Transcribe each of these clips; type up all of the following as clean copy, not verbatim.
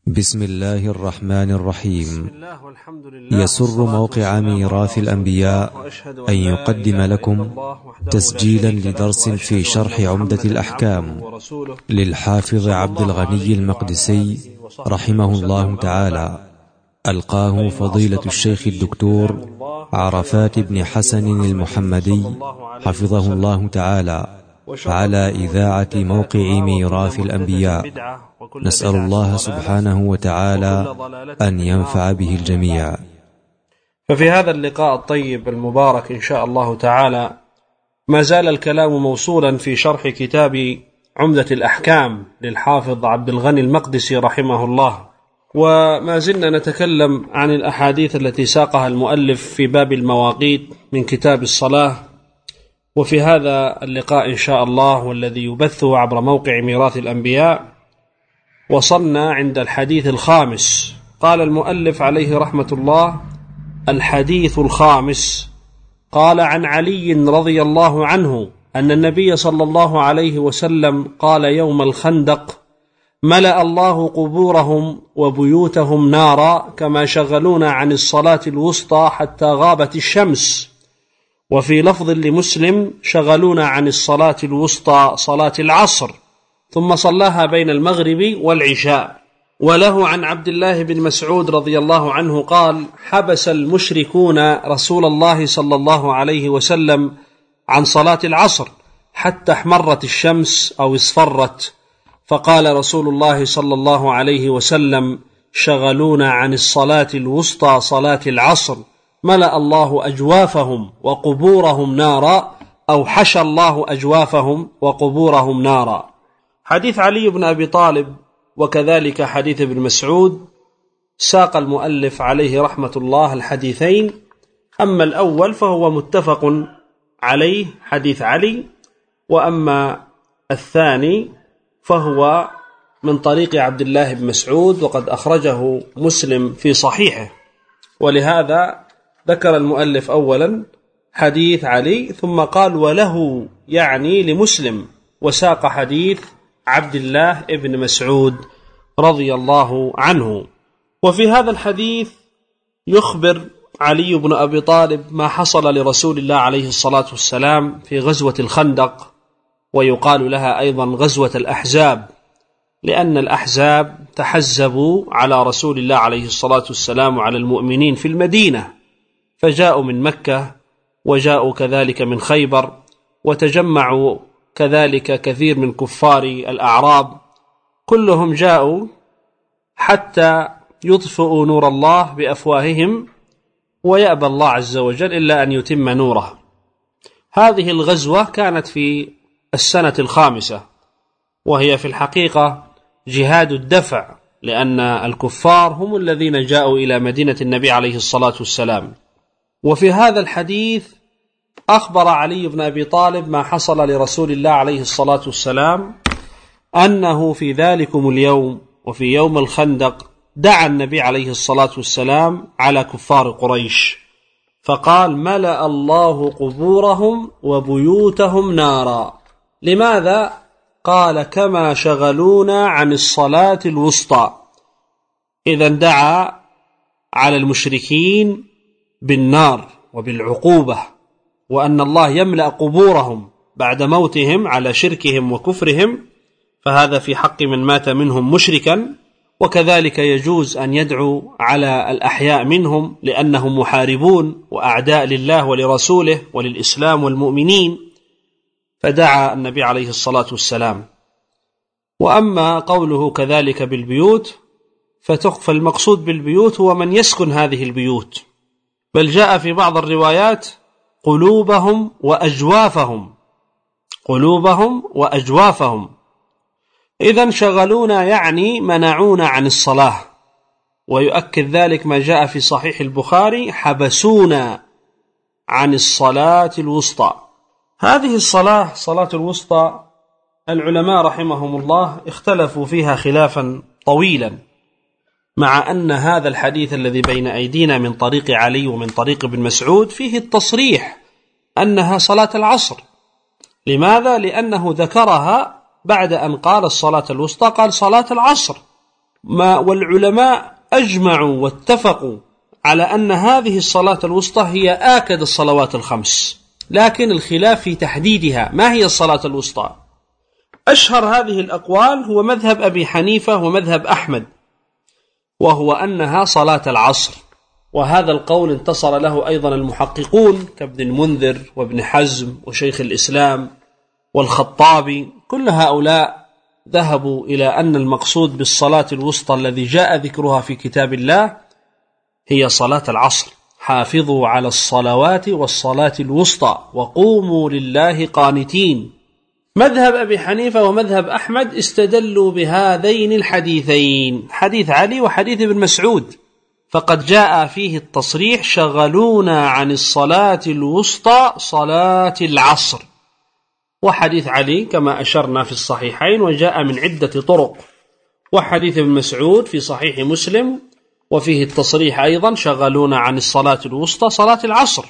بسم الله الرحمن الرحيم. يسر موقع ميراث الأنبياء أن يقدم لكم تسجيلا لدرس في شرح عمدة الأحكام للحافظ عبد الغني المقدسي رحمه الله تعالى، ألقاه فضيلة الشيخ الدكتور عرفات بن حسن المحمدي حفظه الله تعالى على إذاعة موقع ميراث الأنبياء. نسأل الله سبحانه وتعالى أن ينفع به الجميع. ففي هذا اللقاء الطيب المبارك إن شاء الله تعالى ما زال الكلام موصولا في شرح كتاب عمدة الأحكام للحافظ عبد الغني المقدسي رحمه الله، وما زلنا نتكلم عن الأحاديث التي ساقها المؤلف في باب المواقيت من كتاب الصلاة. وفي هذا اللقاء إن شاء الله والذي يبثه عبر موقع ميراث الأنبياء وصلنا عند الحديث الخامس. قال المؤلف عليه رحمة الله: الحديث الخامس. قال: عن علي رضي الله عنه أن النبي صلى الله عليه وسلم قال يوم الخندق: ملأ الله قبورهم وبيوتهم نارا كما شغلونا عن الصلاة الوسطى حتى غابت الشمس. وفي لفظ لمسلم: شغلونا عن الصلاة الوسطى صلاة العصر ثم صلاها بين المغرب والعشاء. وله عن عبد الله بن مسعود رضي الله عنه قال: حبس المشركون رسول الله صلى الله عليه وسلم عن صلاة العصر حتى احمرت الشمس أو اصفرت، فقال رسول الله صلى الله عليه وسلم: شغلونا عن الصلاة الوسطى صلاة العصر، ملأ الله أجوافهم وقبورهم نارا، أو حشى الله أجوافهم وقبورهم نارا. حديث علي بن أبي طالب وكذلك حديث ابن مسعود ساق المؤلف عليه رحمة الله الحديثين. أما الأول فهو متفق عليه حديث علي، وأما الثاني فهو من طريق عبد الله بن مسعود وقد أخرجه مسلم في صحيحه، ولهذا ذكر المؤلف أولا حديث علي ثم قال وله يعني لمسلم، وساق حديث عبد الله بن مسعود رضي الله عنه. وفي هذا الحديث يخبر علي بن أبي طالب ما حصل لرسول الله عليه الصلاة والسلام في غزوة الخندق، ويقال لها أيضا غزوة الأحزاب، لأن الأحزاب تحزبوا على رسول الله عليه الصلاة والسلام وعلى المؤمنين في المدينة، فجاءوا من مكة وجاءوا كذلك من خيبر، وتجمعوا كذلك كثير من كفار الأعراب، كلهم جاءوا حتى يطفئوا نور الله بأفواههم، ويأبى الله عز وجل إلا أن يتم نوره. هذه الغزوة كانت في السنة الخامسة، وهي في الحقيقة جهاد الدفع، لأن الكفار هم الذين جاءوا إلى مدينة النبي عليه الصلاة والسلام. وفي هذا الحديث أخبر علي بن أبي طالب ما حصل لرسول الله عليه الصلاة والسلام، أنه في ذلكم اليوم وفي يوم الخندق دعا النبي عليه الصلاة والسلام على كفار قريش فقال: ملأ الله قبورهم وبيوتهم نارا. لماذا؟ قال: كما شغلونا عن الصلاة الوسطى. إذن دعا على المشركين بالنار وبالعقوبة، وأن الله يملأ قبورهم بعد موتهم على شركهم وكفرهم، فهذا في حق من مات منهم مشركا، وكذلك يجوز أن يدعو على الأحياء منهم لأنهم محاربون وأعداء لله ولرسوله وللإسلام والمؤمنين، فدعا النبي عليه الصلاة والسلام. وأما قوله كذلك بالبيوت فالمقصود بالبيوت هو من يسكن هذه البيوت، بل جاء في بعض الروايات قلوبهم وأجوافهم، قلوبهم وأجوافهم. إذن شغلونا يعني منعونا عن الصلاة. ويؤكد ذلك ما جاء في صحيح البخاري: حبسونا عن الصلاة الوسطى. هذه الصلاة صلاة الوسطى العلماء رحمهم الله اختلفوا فيها خلافا طويلا، مع أن هذا الحديث الذي بين أيدينا من طريق علي ومن طريق ابن مسعود فيه التصريح أنها صلاة العصر. لماذا؟ لأنه ذكرها بعد أن قال الصلاة الوسطى قال صلاة العصر، والعلماء أجمعوا واتفقوا على أن هذه الصلاة الوسطى هي آكد الصلوات الخمس، لكن الخلاف في تحديدها. ما هي الصلاة الوسطى؟ أشهر هذه الأقوال هو مذهب أبي حنيفة ومذهب أحمد، وهو أنها صلاة العصر، وهذا القول انتصر له أيضا المحققون كابن المنذر وابن حزم وشيخ الإسلام والخطابي. كل هؤلاء ذهبوا إلى أن المقصود بالصلاة الوسطى الذي جاء ذكرها في كتاب الله هي صلاة العصر. حافظوا على الصلوات والصلاة الوسطى وقوموا لله قانتين. مذهب أبي حنيفة ومذهب أحمد استدلوا بهذين الحديثين، حديث علي وحديث ابن مسعود، فقد جاء فيه التصريح: شغلونا عن الصلاة الوسطى صلاة العصر. وحديث علي كما أشرنا في الصحيحين وجاء من عدة طرق، وحديث ابن مسعود في صحيح مسلم وفيه التصريح أيضا: شغلونا عن الصلاة الوسطى صلاة العصر.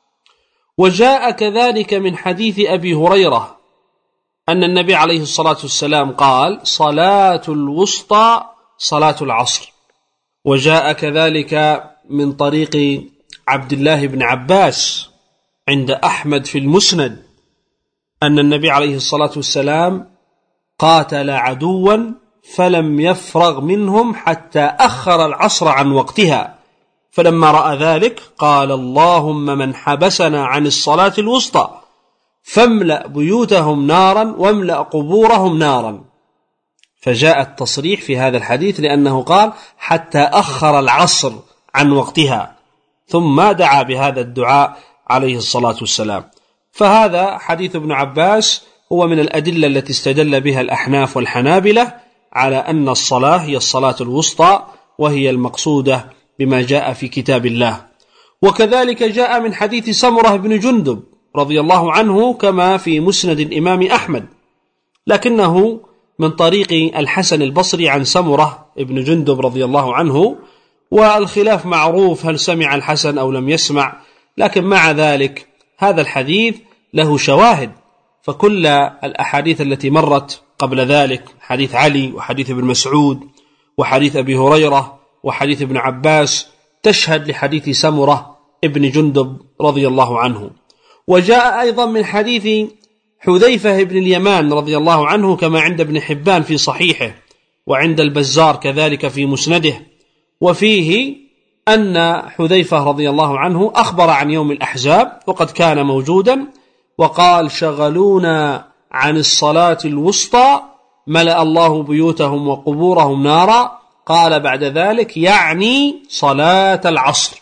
وجاء كذلك من حديث أبي هريرة أن النبي عليه الصلاة والسلام قال: صلاة الوسطى صلاة العصر. وجاء كذلك من طريق عبد الله بن عباس عند أحمد في المسند أن النبي عليه الصلاة والسلام قاتل عدوا فلم يفرغ منهم حتى أخر العصر عن وقتها، فلما رأى ذلك قال: اللهم من حبسنا عن الصلاة الوسطى فاملأ بيوتهم نارا واملأ قبورهم نارا. فجاء التصريح في هذا الحديث لأنه قال: حتى أخر العصر عن وقتها، ثم دعا بهذا الدعاء عليه الصلاة والسلام. فهذا حديث ابن عباس هو من الأدلة التي استدل بها الأحناف والحنابلة على أن الصلاة هي الصلاة الوسطى، وهي المقصودة بما جاء في كتاب الله. وكذلك جاء من حديث سمرة بن جندب رضي الله عنه كما في مسند الإمام أحمد، لكنه من طريق الحسن البصري عن سمرة بن جندب رضي الله عنه، والخلاف معروف هل سمع الحسن أو لم يسمع، لكن مع ذلك هذا الحديث له شواهد. فكل الأحاديث التي مرت قبل ذلك، حديث علي وحديث ابن مسعود وحديث أبي هريرة وحديث ابن عباس، تشهد لحديث سمرة ابن جندب رضي الله عنه. وجاء أيضا من حديث حذيفة بن اليمان رضي الله عنه كما عند ابن حبان في صحيحه وعند البزار كذلك في مسنده، وفيه أن حذيفة رضي الله عنه أخبر عن يوم الأحزاب وقد كان موجودا، وقال: شغلونا عن الصلاة الوسطى ملأ الله بيوتهم وقبورهم نارا. قال بعد ذلك: يعني صلاة العصر،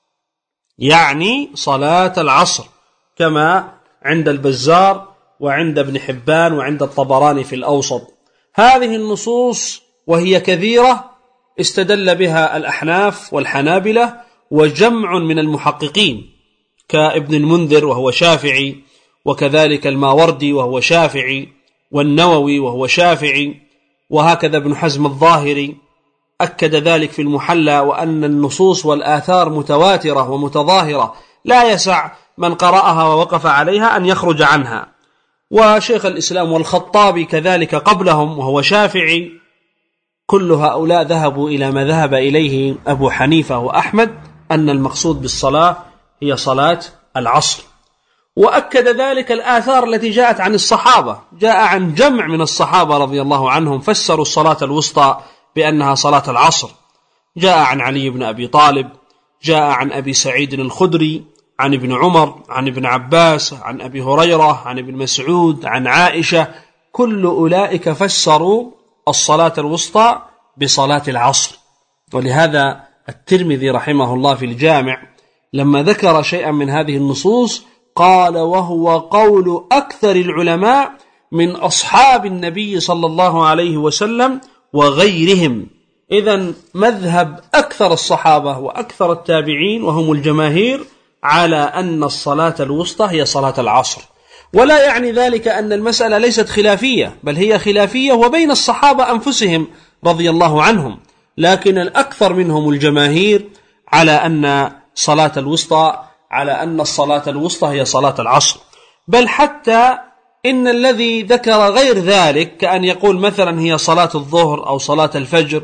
يعني صلاة العصر، كما عند البزار وعند ابن حبان وعند الطبراني في الأوسط. هذه النصوص وهي كثيرة استدل بها الأحناف والحنابلة وجمع من المحققين كابن المنذر وهو شافعي، وكذلك الماوردي وهو شافعي، والنووي وهو شافعي، وهكذا ابن حزم الظاهري أكد ذلك في المحلى، وأن النصوص والآثار متواترة ومتظاهرة لا يسع من قرأها ووقف عليها أن يخرج عنها. وشيخ الإسلام والخطابي كذلك قبلهم وهو شافعي، كل هؤلاء ذهبوا إلى ما ذهب إليه أبو حنيفة وأحمد، أن المقصود بالصلاة هي صلاة العصر. وأكد ذلك الآثار التي جاءت عن الصحابة، جاء عن جمع من الصحابة رضي الله عنهم فسروا الصلاة الوسطى بأنها صلاة العصر. جاء عن علي بن أبي طالب، جاء عن أبي سعيد الخدري، عن ابن عمر، عن ابن عباس، عن أبي هريرة، عن ابن مسعود، عن عائشة، كل أولئك فسروا الصلاة الوسطى بصلاة العصر. ولهذا الترمذي رحمه الله في الجامع لما ذكر شيئا من هذه النصوص قال: وهو قول أكثر العلماء من أصحاب النبي صلى الله عليه وسلم وغيرهم. إذن مذهب أكثر الصحابة وأكثر التابعين وهم الجماهير على أن الصلاة الوسطى هي صلاة العصر. ولا يعني ذلك أن المسألة ليست خلافية، بل هي خلافية وبين الصحابة أنفسهم رضي الله عنهم، لكن الأكثر منهم الجماهير على أن صلاة الوسطى الصلاة الوسطى هي صلاة العصر. بل حتى إن الذي ذكر غير ذلك كأن يقول مثلا هي صلاة الظهر أو صلاة الفجر،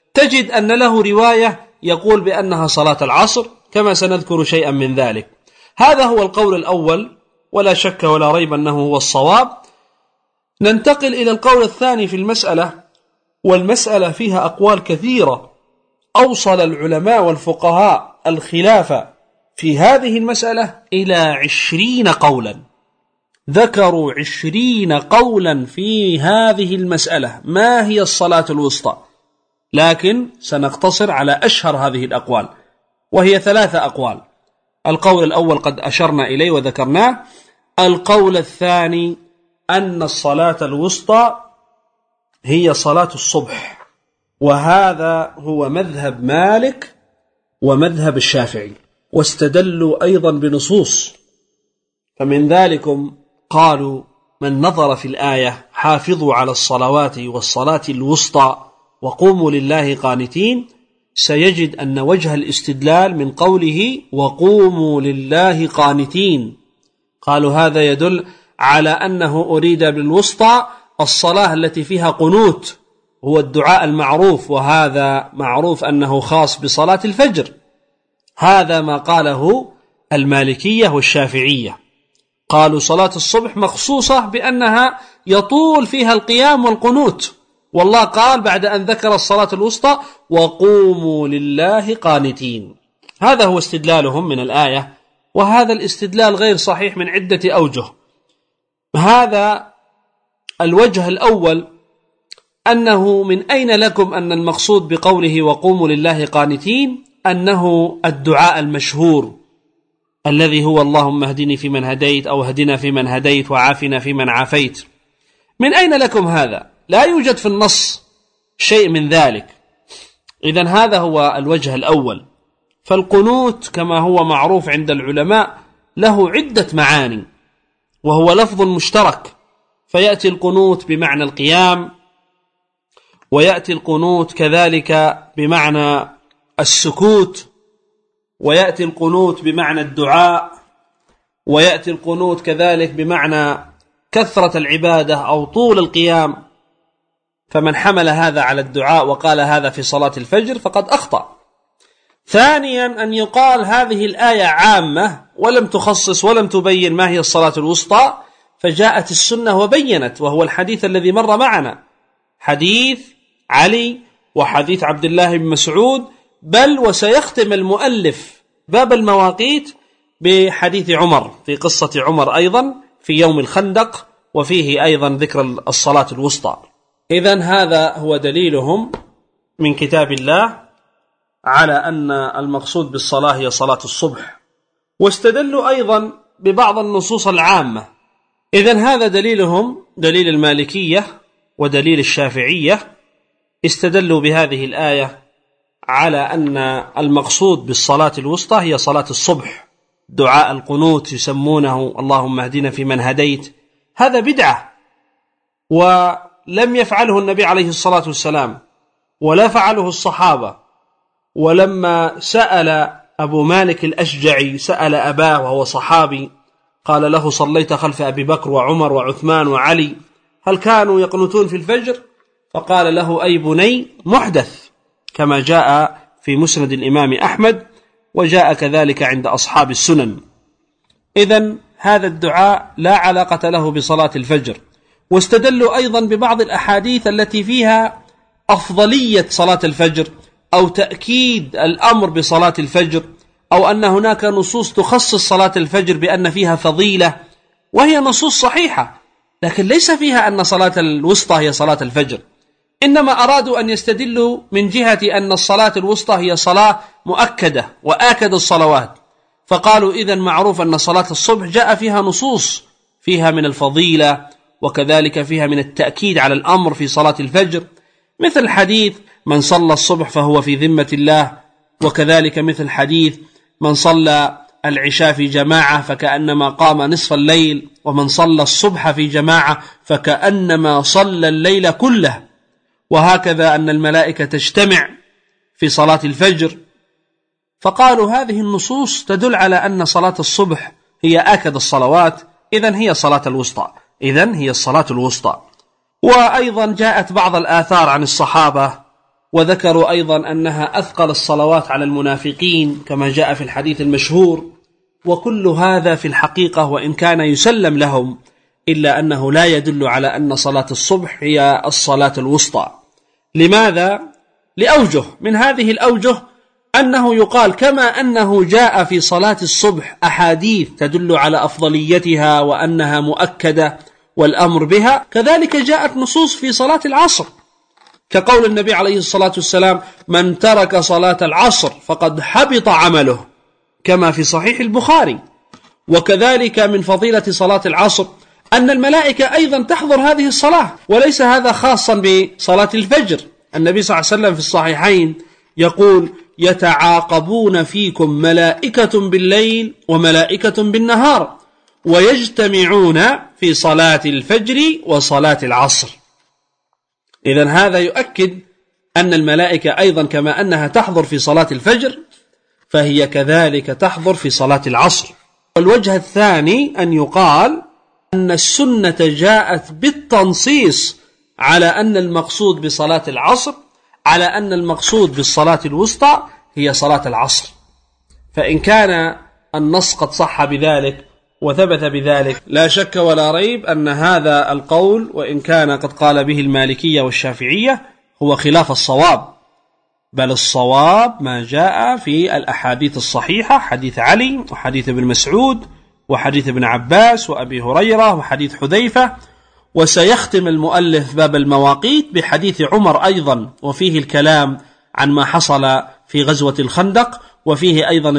تجد أن له رواية يقول بأنها صلاة العصر، كما سنذكر شيئا من ذلك. هذا هو القول الأول، ولا شك ولا ريب أنه هو الصواب. ننتقل إلى القول الثاني في المسألة، والمسألة فيها أقوال كثيرة. أوصل العلماء والفقهاء الخلاف في هذه المسألة إلى 20 قولا، ذكروا 20 قولا في هذه المسألة ما هي الصلاة الوسطى، لكن سنقتصر على أشهر هذه الأقوال، وهي 3 أقوال. القول الأول قد أشرنا إليه وذكرناه. القول الثاني أن الصلاة الوسطى هي صلاة الصبح، وهذا هو مذهب مالك ومذهب الشافعي، واستدلوا أيضا بنصوص. فمن ذلكم قالوا: من نظر في الآية حافظوا على الصلوات والصلاة الوسطى وقوموا لله قانتين، سيجد أن وجه الاستدلال من قوله وقوموا لله قانتين. قالوا هذا يدل على أنه أريد بالوسطى الصلاة التي فيها قنوت، هو الدعاء المعروف، وهذا معروف أنه خاص بصلاة الفجر. هذا ما قاله المالكية والشافعية. قالوا صلاة الصبح مخصوصة بأنها يطول فيها القيام والقنوت، والله قال بعد أن ذكر الصلاة الوسطى وقوموا لله قانتين. هذا هو استدلالهم من الآية، وهذا الاستدلال غير صحيح من عدة أوجه. هذا الوجه الأول، أنه من أين لكم أن المقصود بقوله وقوموا لله قانتين أنه الدعاء المشهور الذي هو اللهم اهدني فيمن هديت، أو اهدنا فيمن هديت وعافنا فيمن عافيت. من أين لكم هذا؟ لا يوجد في النص شيء من ذلك. إذن هذا هو الوجه الأول. فالقنوت كما هو معروف عند العلماء له عدة معاني، وهو لفظ مشترك، فيأتي القنوت بمعنى القيام، ويأتي القنوت كذلك بمعنى السكوت، ويأتي القنوت بمعنى الدعاء، ويأتي القنوت كذلك بمعنى كثرة العبادة أو طول القيام. فمن حمل هذا على الدعاء وقال هذا في صلاة الفجر فقد أخطأ. ثانيا أن يقال هذه الآية عامة ولم تخصص ولم تبين ما هي الصلاة الوسطى، فجاءت السنة وبينت، وهو الحديث الذي مر معنا، حديث علي وحديث عبد الله بن مسعود، بل وسيختم المؤلف باب المواقيت بحديث عمر في قصة عمر أيضا في يوم الخندق، وفيه أيضا ذكر الصلاة الوسطى. إذن هذا هو دليلهم من كتاب الله على أن المقصود بالصلاة هي صلاة الصبح، واستدلوا أيضا ببعض النصوص العامة. إذن هذا دليلهم، دليل المالكية ودليل الشافعية، استدلوا بهذه الآية على أن المقصود بالصلاة الوسطى هي صلاة الصبح. دعاء القنوت يسمونه اللهم اهدنا فيمن هديت، هذا بدعة، ولم يفعله النبي عليه الصلاة والسلام ولا فعله الصحابة. ولما سأل أبو مالك الأشجعي، سأل أباه وهو صحابي، قال له صليت خلف أبي بكر وعمر وعثمان وعلي، هل كانوا يقنتون في الفجر؟ فقال له أي بني محدث، كما جاء في مسند الإمام أحمد، وجاء كذلك عند أصحاب السنن. إذن هذا الدعاء لا علاقة له بصلاة الفجر. واستدلوا أيضا ببعض الأحاديث التي فيها أفضلية صلاة الفجر، أو تأكيد الأمر بصلاة الفجر، أو أن هناك نصوص تخصص صلاة الفجر بأن فيها فضيلة، وهي نصوص صحيحة، لكن ليس فيها أن صلاة الوسطى هي صلاة الفجر. إنما أرادوا أن يستدلوا من جهة أن الصلاة الوسطى هي صلاة مؤكدة وآكد الصلوات، فقالوا إذن معروف أن صلاة الصبح جاء فيها نصوص فيها من الفضيلة، وكذلك فيها من التأكيد على الأمر في صلاة الفجر، مثل حديث من صلى الصبح فهو في ذمة الله، وكذلك مثل حديث من صلى العشاء في جماعة فكأنما قام نصف الليل، ومن صلى الصبح في جماعة فكأنما صلى الليل كله، وهكذا أن الملائكة تجتمع في صلاة الفجر. فقالوا هذه النصوص تدل على أن صلاة الصبح هي آكد الصلوات، إذن هي صلاة الوسطى، إذن هي الصلاة الوسطى. وأيضا جاءت بعض الآثار عن الصحابة وذكروا أيضا أنها أثقل الصلوات على المنافقين كما جاء في الحديث المشهور. وكل هذا في الحقيقة وإن كان يسلم لهم إلا أنه لا يدل على أن صلاة الصبح هي الصلاة الوسطى. لماذا؟ لأوجه، من هذه الأوجه أنه يقال كما أنه جاء في صلاة الصبح أحاديث تدل على أفضليتها وأنها مؤكدة والأمر بها، كذلك جاءت نصوص في صلاة العصر، كقول النبي عليه الصلاة والسلام: من ترك صلاة العصر فقد حبط عمله، كما في صحيح البخاري. وكذلك من فضيلة صلاة العصر أن الملائكة أيضا تحضر هذه الصلاة، وليس هذا خاصا بصلاة الفجر. النبي صلى الله عليه وسلم في الصحيحين يقول: يتعاقبون فيكم ملائكة بالليل وملائكة بالنهار ويجتمعون في صلاة الفجر وصلاة العصر. إذن هذا يؤكد أن الملائكة أيضا كما أنها تحضر في صلاة الفجر فهي كذلك تحضر في صلاة العصر. والوجه الثاني أن يقال أن السنة جاءت بالتنصيص على أن المقصود بصلاة العصر على أن المقصود بالصلاة الوسطى هي صلاة العصر. فإن كان النص قد صح بذلك وثبت بذلك لا شك ولا ريب أن هذا القول وإن كان قد قال به المالكية والشافعية هو خلاف الصواب، بل الصواب ما جاء في الأحاديث الصحيحة، حديث علي وحديث ابن مسعود وحديث ابن عباس وأبي هريرة وحديث حذيفة. وسيختم المؤلف باب المواقيت بحديث عمر أيضا، وفيه الكلام عن ما حصل في غزوة الخندق، وفيه أيضا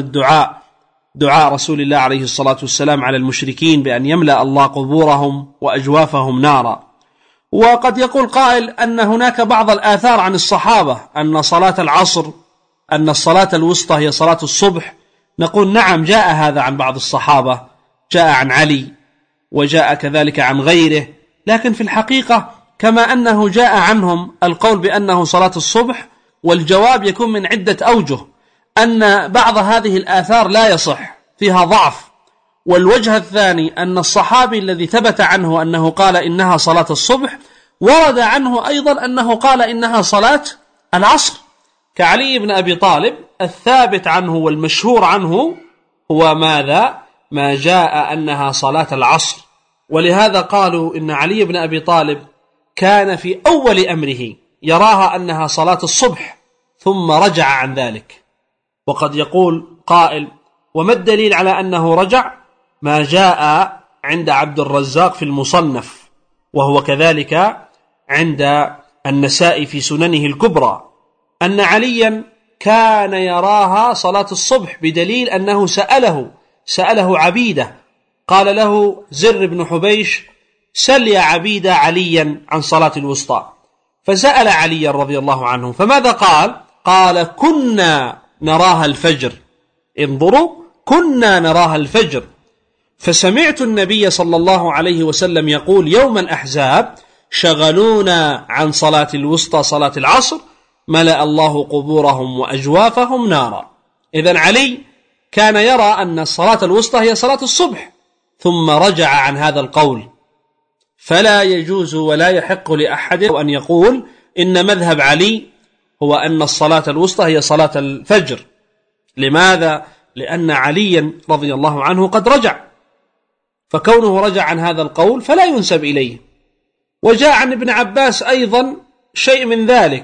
دعاء رسول الله عليه الصلاة والسلام على المشركين بأن يملأ الله قبورهم وأجوافهم نارا. وقد يقول قائل أن هناك بعض الآثار عن الصحابة أن صلاة العصر أن الصلاة الوسطى هي صلاة الصبح. نقول نعم، جاء هذا عن بعض الصحابة، جاء عن علي وجاء كذلك عن غيره، لكن في الحقيقة كما أنه جاء عنهم القول بأنه صلاة الصبح، والجواب يكون من عدة أوجه، أن بعض هذه الآثار لا يصح، فيها ضعف. والوجه الثاني أن الصحابي الذي ثبت عنه أنه قال إنها صلاة الصبح ورد عنه أيضا أنه قال إنها صلاة العصر، كعلي بن أبي طالب. الثابت عنه والمشهور عنه هو ماذا؟ ما جاء أنها صلاة العصر. ولهذا قالوا إن علي بن أبي طالب كان في أول أمره يراها أنها صلاة الصبح ثم رجع عن ذلك. وقد يقول قائل: وما الدليل على أنه رجع؟ ما جاء عند عبد الرزاق في المصنف، وهو كذلك عند النسائي في سننه الكبرى، أن عليا كان يراها صلاة الصبح، بدليل أنه سأله عبيدة، قال له زر بن حبيش: سل يا عبيدة عليا عن صلاة الوسطى. فسأل عليا رضي الله عنه، فماذا قال؟ قال: كنا نراها الفجر. انظروا، كنا نراها الفجر. فسمعت النبي صلى الله عليه وسلم يقول يوم الأحزاب: شغلونا عن صلاة الوسطى صلاة العصر، ملأ الله قبورهم وأجوافهم نارا. إذن علي كان يرى أن الصلاة الوسطى هي صلاة الصبح، ثم رجع عن هذا القول. فلا يجوز ولا يحق لأحد أن يقول إن مذهب علي هو أن الصلاة الوسطى هي صلاة الفجر. لماذا؟ لأن عليا رضي الله عنه قد رجع، فكونه رجع عن هذا القول فلا ينسب إليه. وجاء عن ابن عباس أيضا شيء من ذلك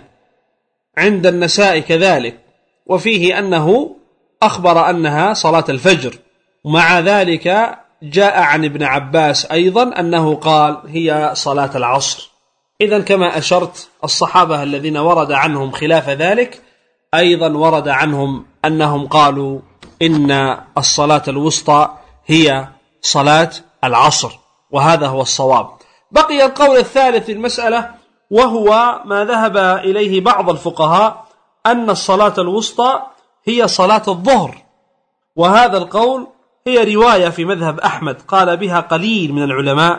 عند النساء كذلك، وفيه أنه أخبر أنها صلاة الفجر. ومع ذلك جاء عن ابن عباس أيضا أنه قال هي صلاة العصر. إذن كما أشرت، الصحابة الذين ورد عنهم خلاف ذلك أيضا ورد عنهم أنهم قالوا إن الصلاة الوسطى هي صلاة العصر، وهذا هو الصواب. بقي القول الثالث في المسألة، وهو ما ذهب إليه بعض الفقهاء، أن الصلاة الوسطى هي صلاة الظهر. وهذا القول هي رواية في مذهب أحمد قال بها قليل من العلماء،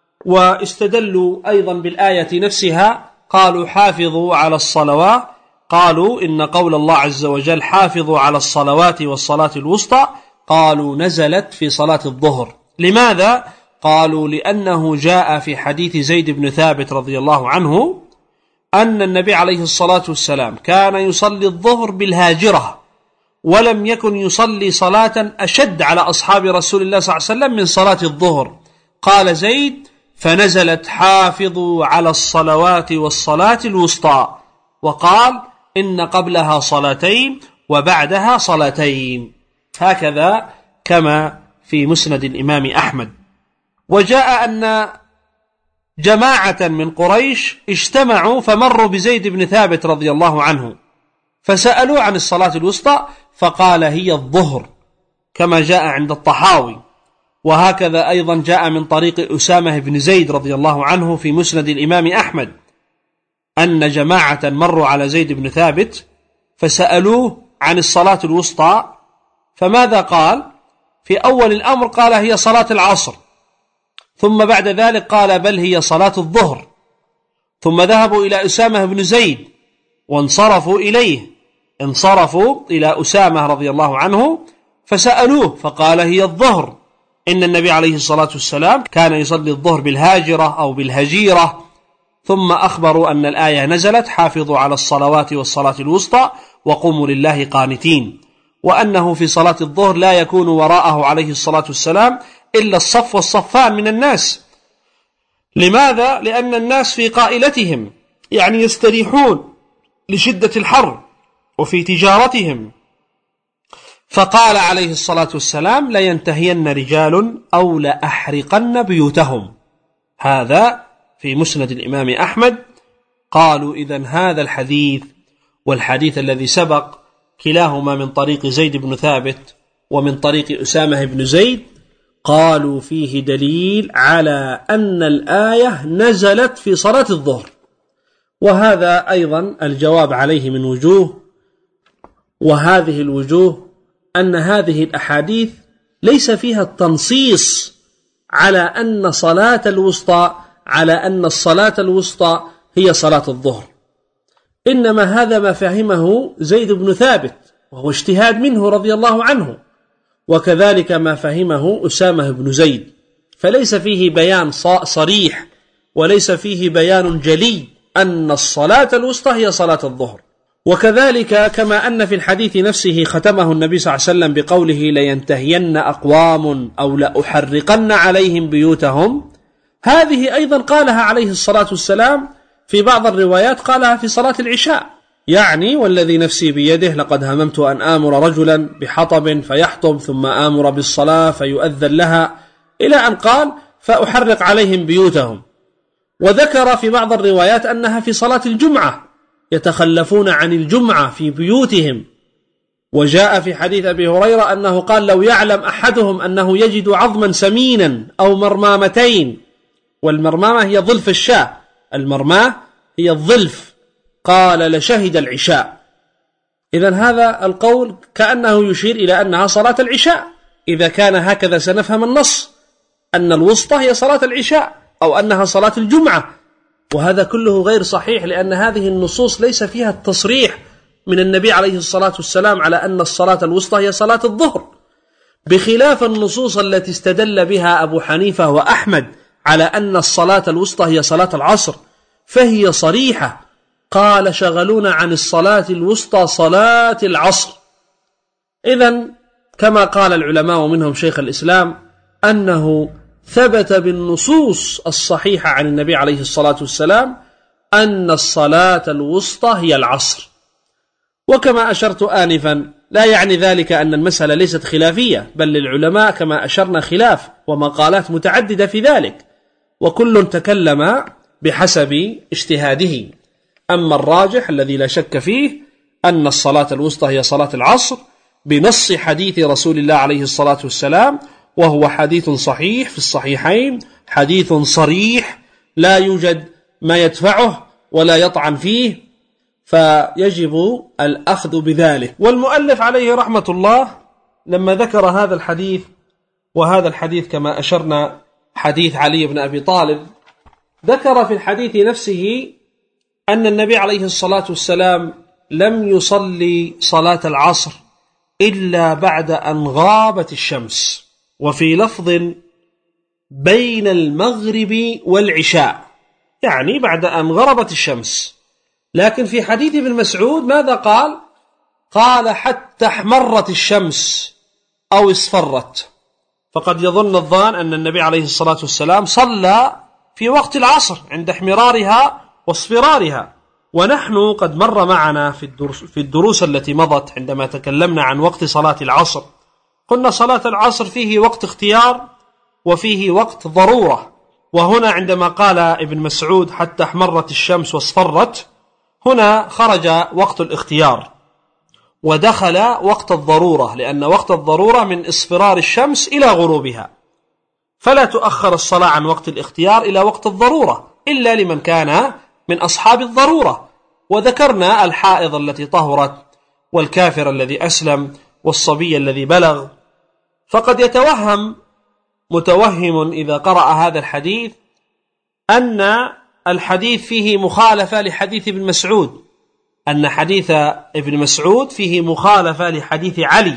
واستدلوا أيضا بالآية نفسها، قالوا حافظوا على الصلوات، قالوا إن قول الله عز وجل حافظوا على الصلوات والصلاة الوسطى، قالوا نزلت في صلاة الظهر. لماذا؟ قالوا لأنه جاء في حديث زيد بن ثابت رضي الله عنه أن النبي عليه الصلاة والسلام كان يصلي الظهر بالهاجرة، ولم يكن يصلي صلاة أشد على أصحاب رسول الله صلى الله عليه وسلم من صلاة الظهر. قال زيد: فنزلت حافظوا على الصلوات والصلاة الوسطى، وقال: إن قبلها صلاتين وبعدها صلاتين. هكذا كما في مسند الإمام أحمد. وجاء أن جماعة من قريش اجتمعوا فمروا بزيد بن ثابت رضي الله عنه، فسألوا عن الصلاة الوسطى فقال: هي الظهر، كما جاء عند الطحاوي. وهكذا أيضا جاء من طريق أسامة بن زيد رضي الله عنه في مسند الإمام أحمد أن جماعة مروا على زيد بن ثابت فسألوه عن الصلاة الوسطى، فماذا قال؟ في أول الأمر قال: هي صلاة العصر، ثم بعد ذلك قال: بل هي صلاة الظهر. ثم ذهبوا إلى أسامة بن زيد وانصرفوا إليه، انصرفوا إلى أسامة رضي الله عنه فسألوه فقال: هي الظهر، إن النبي عليه الصلاة والسلام كان يصلي الظهر بالهاجرة أو بالهجيرة. ثم أخبروا أن الآية نزلت: حافظوا على الصلوات والصلاة الوسطى وقوموا لله قانتين، وأنه في صلاة الظهر لا يكون وراءه عليه الصلاة والسلام إلا الصف والصفان من الناس. لماذا؟ لأن الناس في قائلتهم، يعني يستريحون لشدة الحر وفي تجارتهم. فقال عليه الصلاة والسلام: لينتهين رجال أو لأحرقن بيوتهم. هذا في مسند الإمام أحمد. قالوا: إذن هذا الحديث والحديث الذي سبق كلاهما من طريق زيد بن ثابت ومن طريق أسامة بن زيد، قالوا فيه دليل على أن الآية نزلت في صلاة الظهر. وهذا أيضا الجواب عليه من وجوه، وهذه الوجوه أن هذه الأحاديث ليس فيها التنصيص على أن الصلاة الوسطى هي صلاة الظهر، إنما هذا ما فهمه زيد بن ثابت وهو اجتهاد منه رضي الله عنه، وكذلك ما فهمه أسامة بن زيد، فليس فيه بيان صريح وليس فيه بيان جلي أن الصلاة الوسطى هي صلاة الظهر. وكذلك كما أن في الحديث نفسه ختمه النبي صلى الله عليه وسلم بقوله: لينتهين أقوام أو لأحرقن عليهم بيوتهم، هذه أيضا قالها عليه الصلاة والسلام في بعض الروايات، قالها في صلاة العشاء، يعني: والذي نفسي بيده لقد هممت أن آمر رجلا بحطب فيحطب ثم آمر بالصلاة فيؤذن لها، إلى أن قال: فأحرق عليهم بيوتهم. وذكر في بعض الروايات أنها في صلاة الجمعة، يتخلفون عن الجمعة في بيوتهم. وجاء في حديث أبي هريرة أنه قال: لو يعلم أحدهم أنه يجد عظما سمينا أو مرمامتين، والمرمامة هي ظلف الشاة، المرماة هي الظلف، قال: لشهد العشاء. إذن هذا القول كأنه يشير إلى أنها صلاة العشاء. إذا كان هكذا سنفهم النص أن الوسطى هي صلاة العشاء أو أنها صلاة الجمعة، وهذا كله غير صحيح، لأن هذه النصوص ليس فيها التصريح من النبي عليه الصلاة والسلام على أن الصلاة الوسطى هي صلاة الظهر، بخلاف النصوص التي استدل بها أبو حنيفة وأحمد على أن الصلاة الوسطى هي صلاة العصر، فهي صريحة. قال: شغلونا عن الصلاة الوسطى صلاة العصر. إذن كما قال العلماء ومنهم شيخ الإسلام أنه ثبت بالنصوص الصحيحة عن النبي عليه الصلاة والسلام أن الصلاة الوسطى هي العصر. وكما أشرت آنفا لا يعني ذلك أن المسألة ليست خلافية، بل للعلماء كما أشرنا خلاف ومقالات متعددة في ذلك، وكل تكلم بحسب اجتهاده. أما الراجح الذي لا شك فيه أن الصلاة الوسطى هي صلاة العصر بنص حديث رسول الله عليه الصلاة والسلام، وهو حديث صحيح في الصحيحين، حديث صريح لا يوجد ما يدفعه ولا يطعن فيه، فيجب الأخذ بذلك. والمؤلف عليه رحمة الله لما ذكر هذا الحديث، وهذا الحديث كما أشرنا حديث علي بن أبي طالب، ذكر في الحديث نفسه أن النبي عليه الصلاة والسلام لم يصلي صلاة العصر إلا بعد أن غابت الشمس، وفي لفظ بين المغرب والعشاء، يعني بعد أن غربت الشمس. لكن في حديث ابن مسعود ماذا قال؟ قال حتى احمرت الشمس أو اصفرت. فقد يظن الظان أن النبي عليه الصلاة والسلام صلى في وقت العصر عند احمرارها واصفرارها، ونحن قد مر معنا في الدروس التي مضت عندما تكلمنا عن وقت صلاة العصر قلنا صلاة العصر فيه وقت اختيار وفيه وقت ضرورة. وهنا عندما قال ابن مسعود حتى احمرت الشمس واصفرت، هنا خرج وقت الاختيار ودخل وقت الضرورة، لأن وقت الضرورة من اصفرار الشمس إلى غروبها، فلا تؤخر الصلاة عن وقت الاختيار إلى وقت الضرورة إلا لمن كان من أصحاب الضرورة. وذكرنا الحائض التي طهرت والكافر الذي أسلم والصبي الذي بلغ. فقد يتوهم متوهم إذا قرأ هذا الحديث أن الحديث فيه مخالفة لحديث ابن مسعود، أن حديث ابن مسعود فيه مخالفة لحديث علي.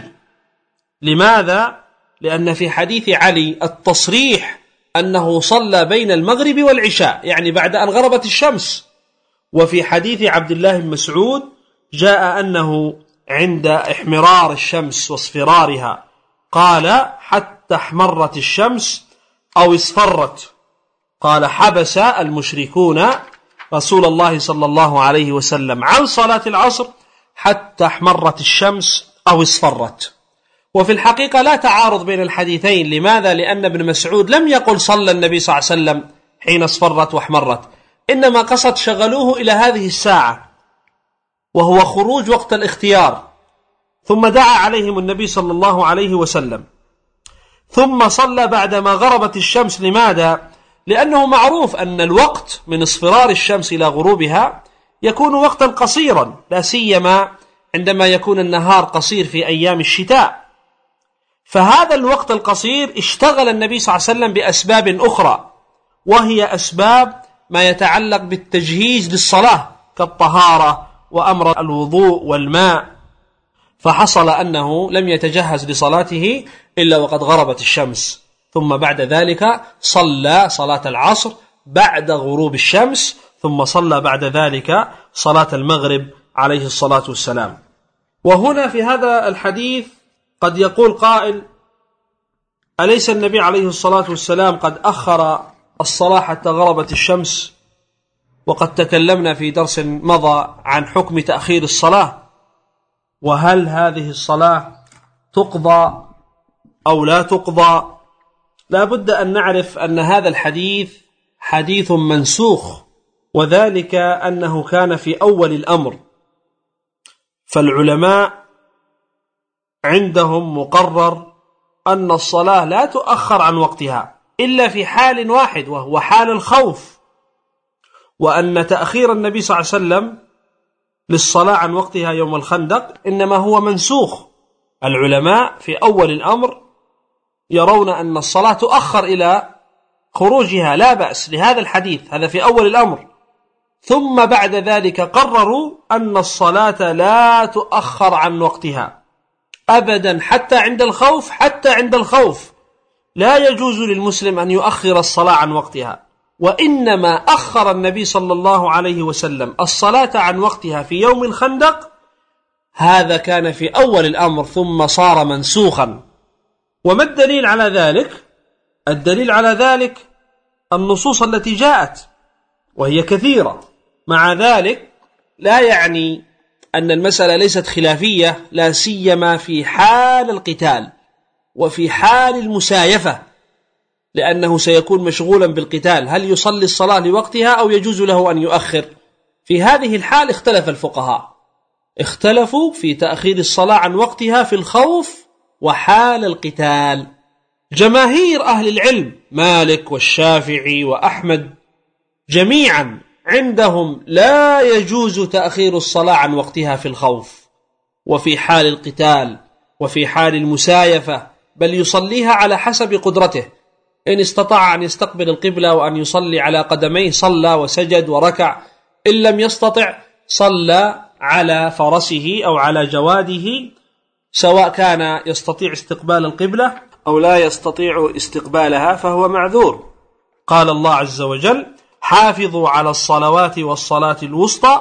لماذا؟ لأن في حديث علي التصريح أنه صلى بين المغرب والعشاء، يعني بعد أن غربت الشمس. وفي حديث عبد الله بن مسعود جاء أنه عند احمرار الشمس واصفرارها قال حتى احمرت الشمس أو اصفرت. قال حبس المشركون رسول الله صلى الله عليه وسلم عن صلاة العصر حتى احمرت الشمس أو اصفرت. وفي الحقيقة لا تعارض بين الحديثين. لماذا؟ لأن ابن مسعود لم يقل صلى النبي صلى الله عليه وسلم حين اصفرت واحمرت، إنما قصد شغلوه إلى هذه الساعة وهو خروج وقت الاختيار، ثم دعا عليهم النبي صلى الله عليه وسلم، ثم صلى بعدما غربت الشمس. لماذا؟ لأنه معروف أن الوقت من اصفرار الشمس إلى غروبها يكون وقتا قصيرا، لا سيما عندما يكون النهار قصير في أيام الشتاء. فهذا الوقت القصير اشتغل النبي صلى الله عليه وسلم بأسباب أخرى، وهي أسباب ما يتعلق بالتجهيز للصلاة كالطهارة وأمر الوضوء والماء. فحصل أنه لم يتجهز لصلاته إلا وقد غربت الشمس، ثم بعد ذلك صلى صلاة العصر بعد غروب الشمس، ثم صلى بعد ذلك صلاة المغرب عليه الصلاة والسلام. وهنا في هذا الحديث قد يقول قائل: أليس النبي عليه الصلاة والسلام قد أخر الصلاة حتى غربت الشمس؟ وقد تكلمنا في درس مضى عن حكم تأخير الصلاة، وهل هذه الصلاة تقضى أو لا تقضى؟ لا بد أن نعرف أن هذا الحديث حديث منسوخ، وذلك أنه كان في أول الأمر. فالعلماء عندهم مقرر أن الصلاة لا تؤخر عن وقتها إلا في حال واحد، وهو حال الخوف، وأن تأخير النبي صلى الله عليه وسلم للصلاة عن وقتها يوم الخندق إنما هو منسوخ. العلماء في أول الأمر يرون أن الصلاة تؤخر إلى خروجها، لا بأس لهذا الحديث، هذا في أول الأمر. ثم بعد ذلك قرروا أن الصلاة لا تؤخر عن وقتها أبدا، حتى عند الخوف، حتى عند الخوف لا يجوز للمسلم أن يؤخر الصلاة عن وقتها. وإنما أخر النبي صلى الله عليه وسلم الصلاة عن وقتها في يوم الخندق، هذا كان في أول الأمر ثم صار منسوخا. وما الدليل على ذلك؟ الدليل على ذلك النصوص التي جاءت وهي كثيرة. مع ذلك لا يعني أن المسألة ليست خلافية، لا سيما في حال القتال وفي حال المسايفة، لأنه سيكون مشغولا بالقتال، هل يصلي الصلاة لوقتها أو يجوز له أن يؤخر؟ في هذه الحال اختلف الفقهاء، اختلفوا في تأخير الصلاة عن وقتها في الخوف وحال القتال. جماهير أهل العلم مالك والشافعي وأحمد جميعا عندهم لا يجوز تأخير الصلاة عن وقتها في الخوف وفي حال القتال وفي حال المسايفة، بل يصليها على حسب قدرته. إن استطاع أن يستقبل القبلة وأن يصلي على قدميه صلى وسجد وركع، إن لم يستطع صلى على فرسه أو على جواده، سواء كان يستطيع استقبال القبلة أو لا يستطيع استقبالها فهو معذور. قال الله عز وجل: حافظوا على الصلوات والصلاة الوسطى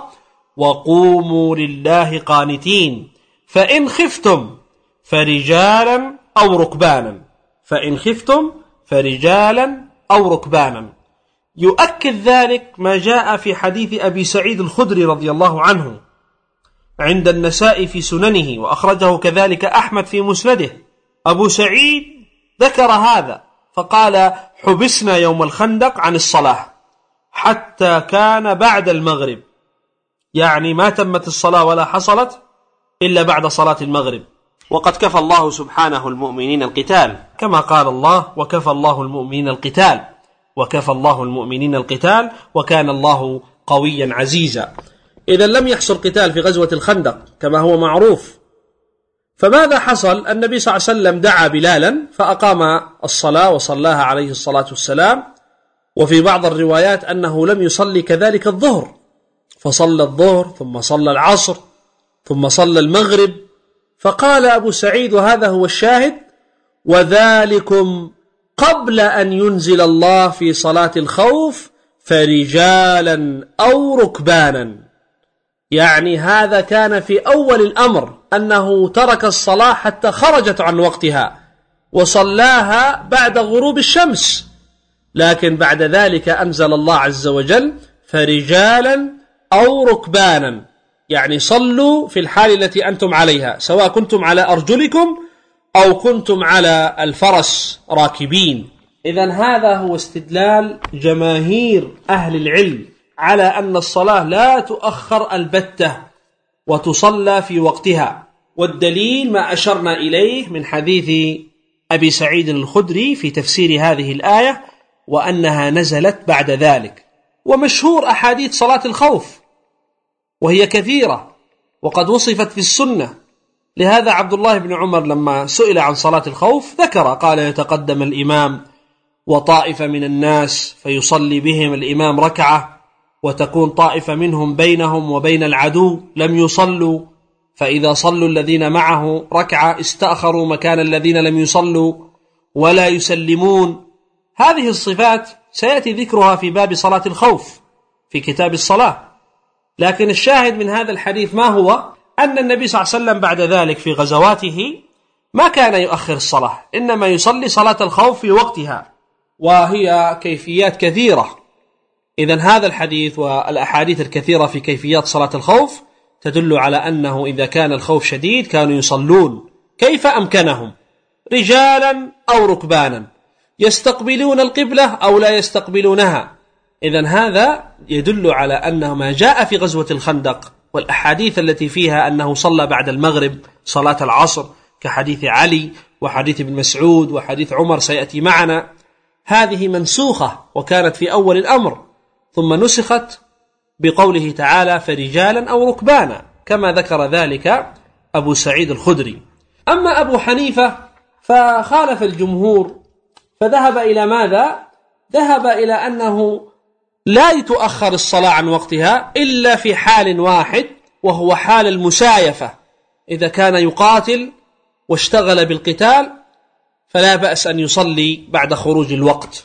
وقوموا لله قانتين فإن خفتم فرجالا أو ركبانا. فإن خفتم فرجالا أو ركبانا. يؤكد ذلك ما جاء في حديث أبي سعيد الخدري رضي الله عنه عند النسائي في سننه، وأخرجه كذلك أحمد في مسنده. أبو سعيد ذكر هذا فقال: حبسنا يوم الخندق عن الصلاة حتى كان بعد المغرب، يعني ما تمت الصلاة ولا حصلت إلا بعد صلاة المغرب. وقد كفى الله سبحانه المؤمنين القتال، كما قال الله: وكفى الله المؤمنين القتال، وكفى الله المؤمنين القتال وكان الله قويا عزيزا. إذا لم يحصل قتال في غزوة الخندق كما هو معروف، فماذا حصل؟ النبي صلى الله عليه وسلم دعا بلالا فأقام الصلاة وصلاها عليه الصلاة والسلام. وفي بعض الروايات أنه لم يصلي كذلك الظهر، فصلى الظهر ثم صلى العصر ثم صلى المغرب. فقال أبو سعيد، وهذا هو الشاهد: وذلكم قبل أن ينزل الله في صلاة الخوف فرجالا أو ركبانا. يعني هذا كان في أول الأمر، أنه ترك الصلاة حتى خرجت عن وقتها وصلاها بعد غروب الشمس، لكن بعد ذلك أنزل الله عز وجل: فرجالا أو ركبانا، يعني صلوا في الحال التي أنتم عليها، سواء كنتم على أرجلكم أو كنتم على الفرس راكبين. إذن هذا هو استدلال جماهير أهل العلم على أن الصلاة لا تؤخر البتة وتصلى في وقتها. والدليل ما أشرنا إليه من حديث أبي سعيد الخدري في تفسير هذه الآية، وأنها نزلت بعد ذلك. ومشهور أحاديث صلاة الخوف وهي كثيرة وقد وصفت في السنة. لهذا عبد الله بن عمر لما سئل عن صلاة الخوف ذكر، قال: يتقدم الإمام وطائفة من الناس فيصلي بهم الإمام ركعة، وتكون طائفة منهم بينهم وبين العدو لم يصلوا، فإذا صلوا الذين معه ركعة استأخروا مكان الذين لم يصلوا ولا يسلمون. هذه الصفات سيأتي ذكرها في باب صلاة الخوف في كتاب الصلاة. لكن الشاهد من هذا الحديث ما هو؟ أن النبي صلى الله عليه وسلم بعد ذلك في غزواته ما كان يؤخر الصلاة، إنما يصلي صلاة الخوف في وقتها، وهي كيفيات كثيرة. إذن هذا الحديث والأحاديث الكثيرة في كيفيات صلاة الخوف تدل على أنه إذا كان الخوف شديد كانوا يصلون كيف أمكنهم، رجالا أو ركبانا، يستقبلون القبلة أو لا يستقبلونها. إذن هذا يدل على أنه ما جاء في غزوة الخندق والأحاديث التي فيها أنه صلى بعد المغرب صلاة العصر كحديث علي وحديث ابن مسعود وحديث عمر سيأتي معنا، هذه منسوخة وكانت في أول الأمر، ثم نسخت بقوله تعالى: فرجالا أو ركبانا، كما ذكر ذلك أبو سعيد الخدري. أما أبو حنيفة فخالف الجمهور، فذهب إلى ماذا؟ ذهب إلى أنه لا تؤخر الصلاة عن وقتها إلا في حال واحد، وهو حال المسايفة. إذا كان يقاتل واشتغل بالقتال فلا بأس أن يصلي بعد خروج الوقت.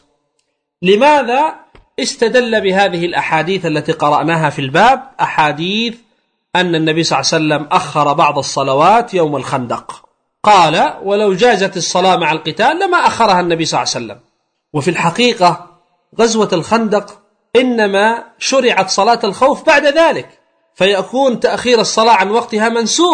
لماذا؟ استدل بهذه الأحاديث التي قرأناها في الباب، أحاديث أن النبي صلى الله عليه وسلم أخر بعض الصلوات يوم الخندق، قال: ولو جازت الصلاة مع القتال لما أخرها النبي صلى الله عليه وسلم. وفي الحقيقة غزوة الخندق إنما شرعت صلاة الخوف بعد ذلك، فيكون تأخير الصلاة عن وقتها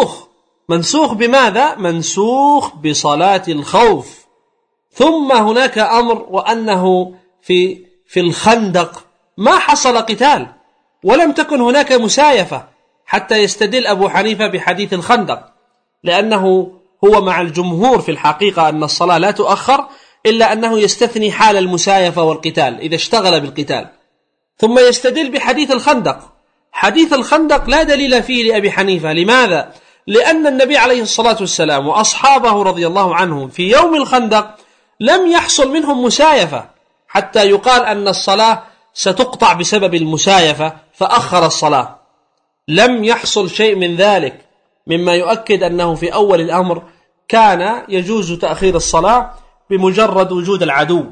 منسوخ بماذا؟ منسوخ بصلاة الخوف. ثم هناك أمر، وأنه في الخندق ما حصل قتال ولم تكن هناك مسايفة، حتى يستدل أبو حنيفة بحديث الخندق، لأنه هو مع الجمهور في الحقيقة أن الصلاة لا تؤخر، إلا أنه يستثني حال المسايفة والقتال إذا اشتغل بالقتال. ثم يستدل بحديث الخندق. حديث الخندق لا دليل فيه لأبي حنيفة. لماذا؟ لأن النبي عليه الصلاة والسلام وأصحابه رضي الله عنهم في يوم الخندق لم يحصل منهم مسايفة حتى يقال أن الصلاة ستقطع بسبب المسايفة فأخر الصلاة. لم يحصل شيء من ذلك، مما يؤكد أنه في أول الأمر كان يجوز تأخير الصلاة بمجرد وجود العدو.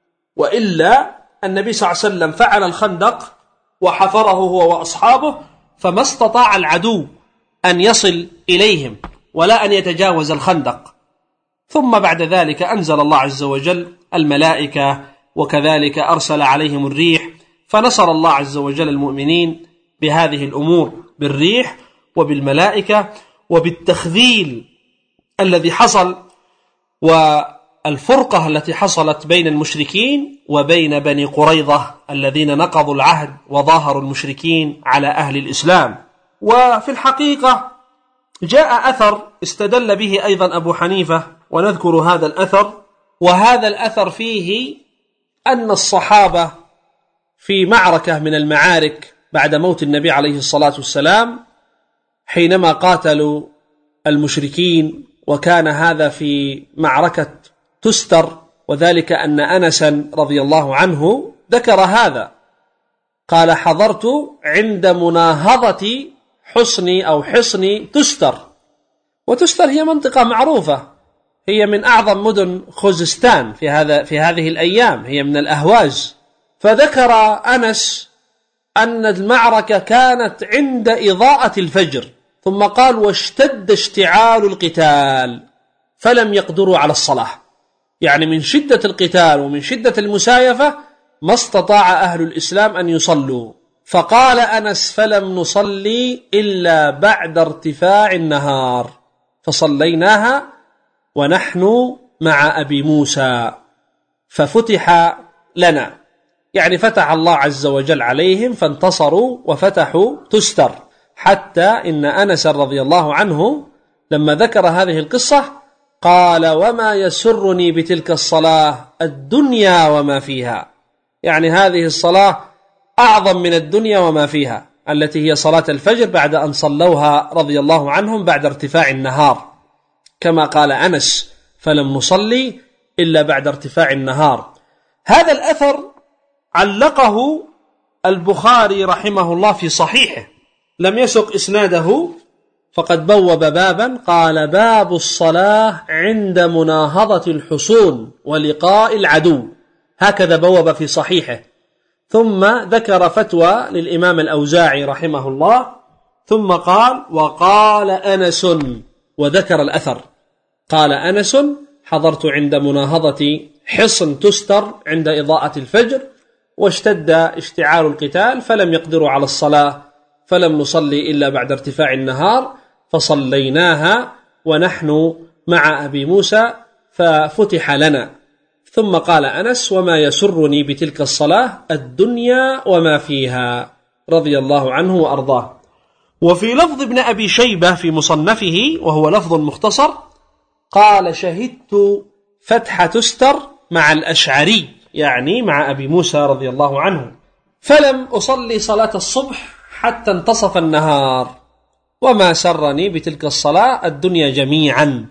وإلا النبي صلى الله عليه وسلم فعل الخندق وحفره هو وأصحابه فما استطاع العدو أن يصل إليهم ولا أن يتجاوز الخندق. ثم بعد ذلك أنزل الله عز وجل الملائكة، وكذلك أرسل عليهم الريح، فنصر الله عز وجل المؤمنين بهذه الأمور، بالريح وبالملائكة وبالتخذيل الذي حصل والفرقة التي حصلت بين المشركين وبين بني قريظة الذين نقضوا العهد وظاهروا المشركين على أهل الإسلام. وفي الحقيقة جاء أثر استدل به أيضا أبو حنيفة، ونذكر هذا الأثر، وهذا الأثر فيه أن الصحابة في معركة من المعارك بعد موت النبي عليه الصلاة والسلام حينما قاتلوا المشركين، وكان هذا في معركة تستر، وذلك أن أنسا رضي الله عنه ذكر هذا، قال: حضرت عند مناهضة حصن تستر. وتستر هي منطقة معروفة، هي من أعظم مدن خوزستان في هذه الأيام، هي من الأهواز. فذكر أنس أن المعركة كانت عند إضاءة الفجر، ثم قال: واشتد اشتعال القتال فلم يقدروا على الصلاة، يعني من شدة القتال ومن شدة المسايفة ما استطاع أهل الإسلام أن يصلوا. فقال أنس: فلم نصلي إلا بعد ارتفاع النهار، فصليناها ونحن مع أبي موسى ففتح لنا، يعني فتح الله عز وجل عليهم فانتصروا وفتحوا تستر. حتى إن أنس رضي الله عنه لما ذكر هذه القصة قال: وما يسرني بتلك الصلاة الدنيا وما فيها، يعني هذه الصلاة أعظم من الدنيا وما فيها، التي هي صلاة الفجر بعد أن صلوها رضي الله عنهم بعد ارتفاع النهار، كما قال أنس: فلم نصلي إلا بعد ارتفاع النهار. هذا الأثر علقه البخاري رحمه الله في صحيحه، لم يسق إسناده، فقد بوب بابا قال: باب الصلاة عند مناهضة الحصون ولقاء العدو، هكذا بوب في صحيحه. ثم ذكر فتوى للإمام الأوزاعي رحمه الله، ثم قال: وقال أنس، وذكر الأثر، قال أنس: حضرت عند مناهضة حصن تستر عند إضاءة الفجر، واشتد اشتعال القتال فلم يقدروا على الصلاة، فلم نصلي إلا بعد ارتفاع النهار، فصليناها ونحن مع أبي موسى ففتح لنا. ثم قال أنس: وما يسرني بتلك الصلاة الدنيا وما فيها، رضي الله عنه وأرضاه. وفي لفظ ابن أبي شيبة في مصنفه، وهو لفظ مختصر، قال: شهدت فتح تستر مع الأشعري، يعني مع أبي موسى رضي الله عنه، فلم أصلي صلاة الصبح حتى انتصف النهار، وما سرني بتلك الصلاة الدنيا جميعا،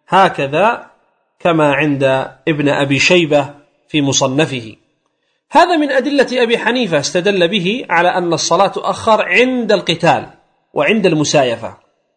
هكذا كما عند ابن أبي شيبة في مصنفه. هذا من أدلة أبي حنيفة استدل به على أن الصلاة تؤخر عند القتال وعند المسايفة.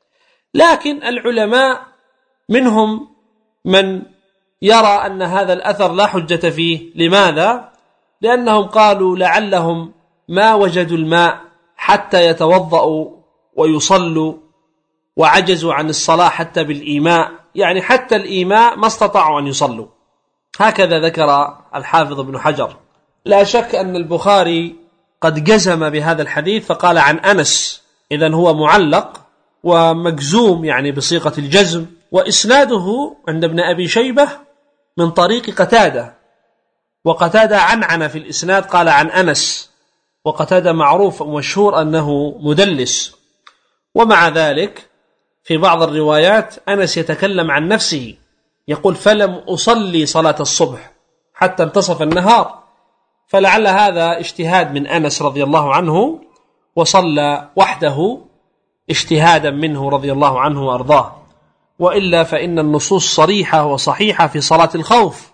لكن العلماء منهم من يرى أن هذا الأثر لا حجة فيه. لماذا؟ لأنهم قالوا لعلهم ما وجدوا الماء حتى يتوضأوا ويصلوا، وعجزوا عن الصلاة حتى بالإيماء، يعني حتى الإيماء ما استطاعوا أن يصلوا. هكذا ذكر الحافظ ابن حجر. لا شك أن البخاري قد جزم بهذا الحديث فقال عن أنس، إذن هو معلق ومجزوم، يعني بصيغة الجزم، وإسناده عند ابن أبي شيبة من طريق قتادة، وقتادة عنعن في الإسناد قال عن أنس، وقتادة معروف ومشهور أنه مدلس. ومع ذلك في بعض الروايات أنس يتكلم عن نفسه، يقول: فلم أصلي صلاة الصبح حتى انتصف النهار، فلعل هذا اجتهاد من أنس رضي الله عنه، وصلى وحده اجتهادا منه رضي الله عنه وأرضاه. وإلا فإن النصوص صريحة وصحيحة في صلاة الخوف،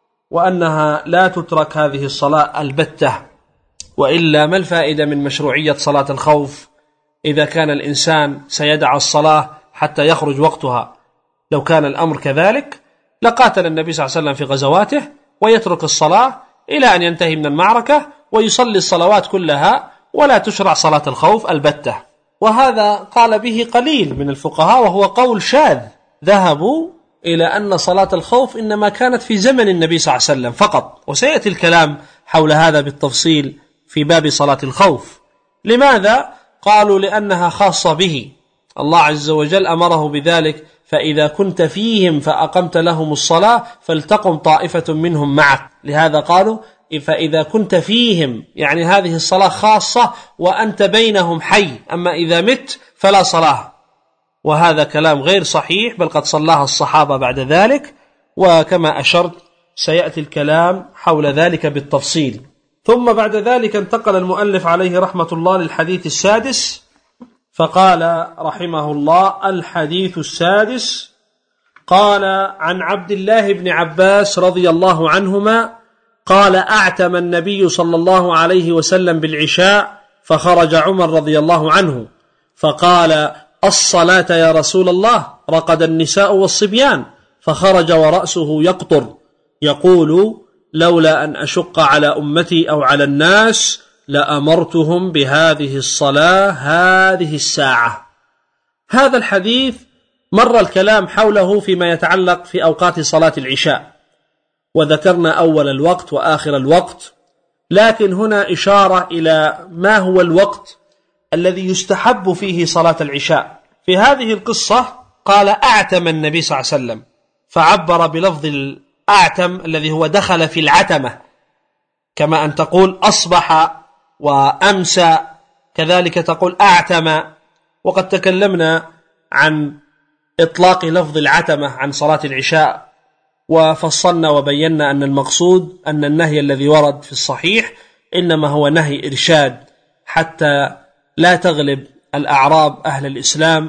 وأنها لا تترك هذه الصلاة البتة. وإلا ما الفائدة من مشروعية صلاة الخوف إذا كان الإنسان سيدع الصلاة حتى يخرج وقتها؟ لو كان الأمر كذلك لقاتل النبي صلى الله عليه وسلم في غزواته ويترك الصلاة إلى أن ينتهي من المعركة ويصلي الصلوات كلها، ولا تشرع صلاة الخوف البتة. وهذا قال به قليل من الفقهاء، وهو قول شاذ، ذهبوا إلى أن صلاة الخوف إنما كانت في زمن النبي صلى الله عليه وسلم فقط، وسيأتي الكلام حول هذا بالتفصيل في باب صلاة الخوف. لماذا؟ قالوا لأنها خاصة به، الله عز وجل أمره بذلك: فإذا كنت فيهم فأقمت لهم الصلاة فلتقم طائفة منهم معك. لهذا قالوا فإذا كنت فيهم، يعني هذه الصلاة خاصة وأنت بينهم حي، أما إذا مت فلا صلاة. وهذا كلام غير صحيح، بل قد صلاها الصحابة بعد ذلك، وكما أشرت سيأتي الكلام حول ذلك بالتفصيل. ثم بعد ذلك انتقل المؤلف عليه رحمة الله للحديث السادس، فقال رحمه الله: الحديث السادس، قال: عن عبد الله بن عباس رضي الله عنهما قال: أعتم النبي صلى الله عليه وسلم بالعشاء، فخرج عمر رضي الله عنه فقال: الصلاة يا رسول الله، رقد النساء والصبيان، فخرج ورأسه يقطر يقول: لولا أن أشق على أمتي أو على الناس لأمرتهم بهذه الصلاة هذه الساعة. هذا الحديث مر الكلام حوله فيما يتعلق في أوقات صلاة العشاء، وذكرنا أول الوقت وآخر الوقت، لكن هنا إشارة إلى ما هو الوقت الذي يستحب فيه صلاة العشاء. في هذه القصة قال: أعتم النبي صلى الله عليه وسلم، فعبر بلفظ الأعتم الذي هو دخل في العتمة، كما أن تقول أصبح وأمسى، كذلك تقول أعتم. وقد تكلمنا عن إطلاق لفظ العتمة عن صلاة العشاء، وفصلنا وبينا أن المقصود أن النهي الذي ورد في الصحيح إنما هو نهي إرشاد، حتى لا تغلب الأعراب أهل الإسلام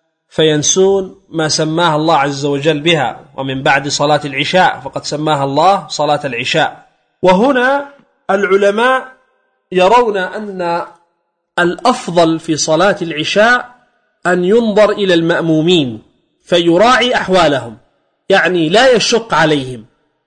فينسون ما سماها الله عز وجل بها، ومن بعد صلاة العشاء فقد سماها الله صلاة العشاء. وهنا العلماء يرون أن الأفضل في صلاة العشاء أن ينظر إلى المأمومين فيراعي أحوالهم، يعني لا يشق عليهم.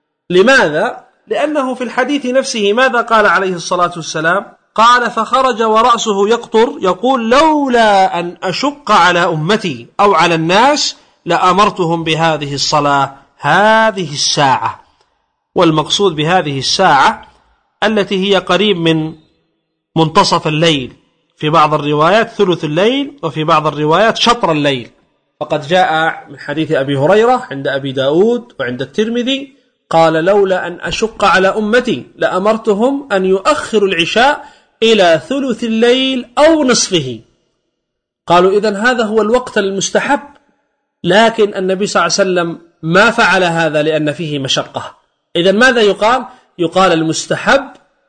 لماذا؟ لأنه في الحديث نفسه ماذا قال عليه الصلاة والسلام؟ قال: فخرج ورأسه يقطر يقول: لولا أن أشق على أمتي أو على الناس لأمرتهم بهذه الصلاة هذه الساعة. والمقصود بهذه الساعة التي هي قريب من منتصف الليل، في بعض الروايات ثلث الليل، وفي بعض الروايات شطر الليل. فقد جاء من حديث أبي هريرة عند أبي داود وعند الترمذي قال: لولا أن أشق على أمتي لأمرتهم أن يؤخروا العشاء إلى ثلث الليل أو نصفه. قالوا: إذن هذا هو الوقت المستحب، لكن النبي صلى الله عليه وسلم ما فعل هذا لأن فيه مشقة. إذن ماذا يقال؟ يقال المستحب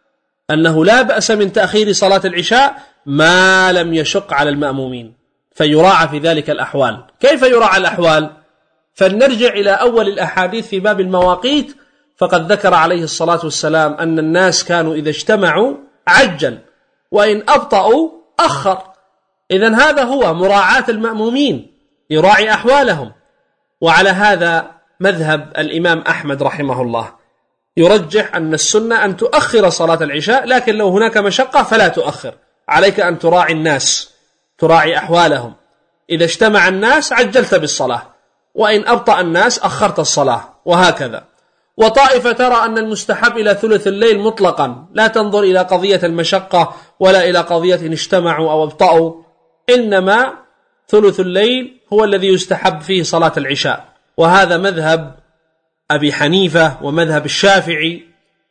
أنه لا بأس من تأخير صلاة العشاء ما لم يشق على المأمومين، فيراعى في ذلك الأحوال. كيف يراعى الأحوال؟ فلنرجع إلى أول الأحاديث في باب المواقيت، فقد ذكر عليه الصلاة والسلام أن الناس كانوا إذا اجتمعوا عجل، وإن أبطأوا أخر. إذن هذا هو مراعاة المأمومين، يراعي أحوالهم. وعلى هذا مذهب الإمام أحمد رحمه الله، يرجح أن السنة أن تؤخر صلاة العشاء، لكن لو هناك مشقة فلا تؤخر، عليك أن تراعي الناس، تراعي أحوالهم. إذا اجتمع الناس عجلت بالصلاة، وإن أبطأ الناس أخرت الصلاة، وهكذا. وطائفة ترى أن المستحب إلى ثلث الليل مطلقا، لا تنظر إلى قضية المشقة ولا إلى قضية إن اجتمعوا أو أبطأوا، إنما ثلث الليل هو الذي يستحب فيه صلاة العشاء. وهذا مذهب أبي حنيفة ومذهب الشافعي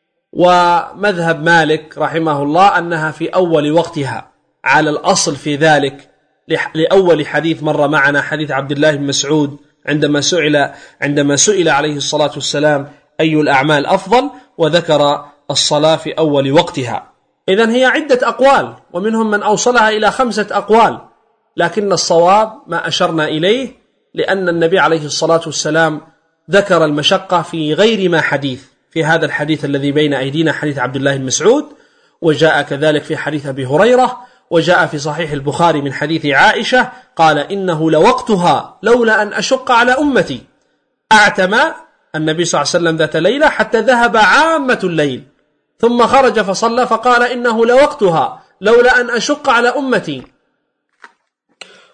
ومذهب مالك رحمه الله، أنها في أول وقتها على الأصل في ذلك، لأول حديث مر معنا، حديث عبد الله بن مسعود عندما سئل عليه الصلاة والسلام أي الأعمال أفضل، وذكر الصلاة في أول وقتها. إذن هي عدة أقوال، ومنهم من أوصلها إلى 5 أقوال، لكن الصواب ما أشرنا إليه، لأن النبي عليه الصلاة والسلام ذكر المشقة في غير ما حديث. في هذا الحديث الذي بين أيدينا حديث عبد الله بن مسعود، وجاء كذلك في حديث أبي هريرة، وجاء في صحيح البخاري من حديث عائشة قال: إنه لوقتها لولا أن أشق على أمتي. أعتم النبي صلى الله عليه وسلم ذات ليلة حتى ذهب عامة الليل، ثم خرج فصلى فقال: إنه لوقتها لولا أن أشق على أمتي.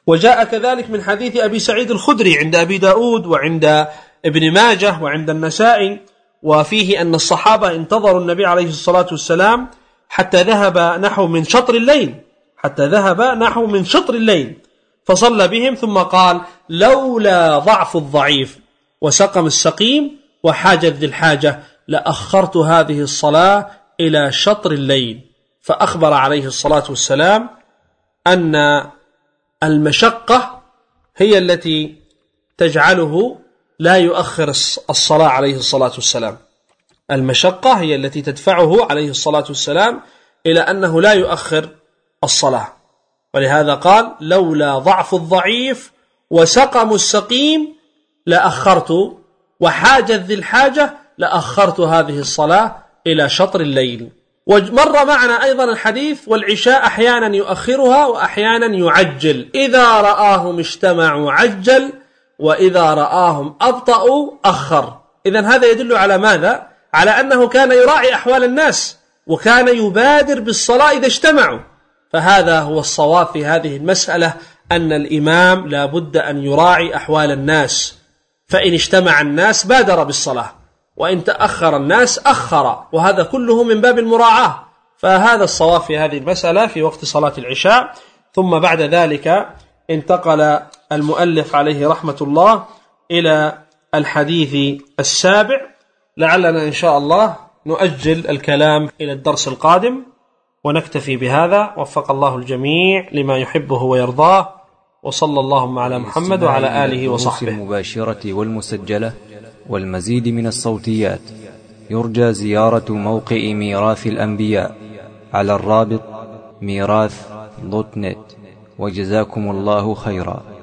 وجاء كذلك من حديث أبي سعيد الخدري عند أبي داود وعند ابن ماجه وعند النسائي، وفيه أن الصحابة انتظروا النبي عليه الصلاة والسلام حتى ذهب نحو من شطر الليل فصلى بهم ثم قال: لولا ضعف الضعيف وسقم السقيم وحاجة ذي الحاجة لأخرت هذه الصلاة إلى شطر الليل. فأخبر عليه الصلاة والسلام أن المشقة هي التي تجعله لا يؤخر الصلاة عليه الصلاة والسلام. المشقة هي التي تدفعه عليه الصلاة والسلام إلى أنه لا يؤخر الصلاة، ولهذا قال: لولا ضعف الضعيف وسقم السقيم لأخرت وحاجة ذي الحاجة لأخرت هذه الصلاة إلى شطر الليل. ومر معنا أيضا الحديث: والعشاء أحيانا يؤخرها وأحيانا يعجل، إذا رآهم اجتمعوا عجل وإذا رآهم أبطأوا أخر. إذن هذا يدل على ماذا؟ على أنه كان يراعي أحوال الناس وكان يبادر بالصلاة إذا اجتمعوا. فهذا هو الصواب في هذه المسألة، أن الإمام لا بد أن يراعي أحوال الناس، فإن اجتمع الناس بادر بالصلاة، وإن تأخر الناس أخر، وهذا كله من باب المراعاة. فهذا الصواب في هذه المسألة في وقت صلاة العشاء. ثم بعد ذلك انتقل المؤلف عليه رحمة الله إلى الحديث السابع، لعلنا إن شاء الله نؤجل الكلام إلى الدرس القادم ونكتفي بهذا. وفق الله الجميع لما يحبه ويرضاه، وصلى اللهم على محمد وعلى آله وصحبه. المباشرة والمسجلة والمزيد من الصوتيات يرجى زيارة موقع ميراث الأنبياء على الرابط ميراث.net. وجزاكم الله خيرا.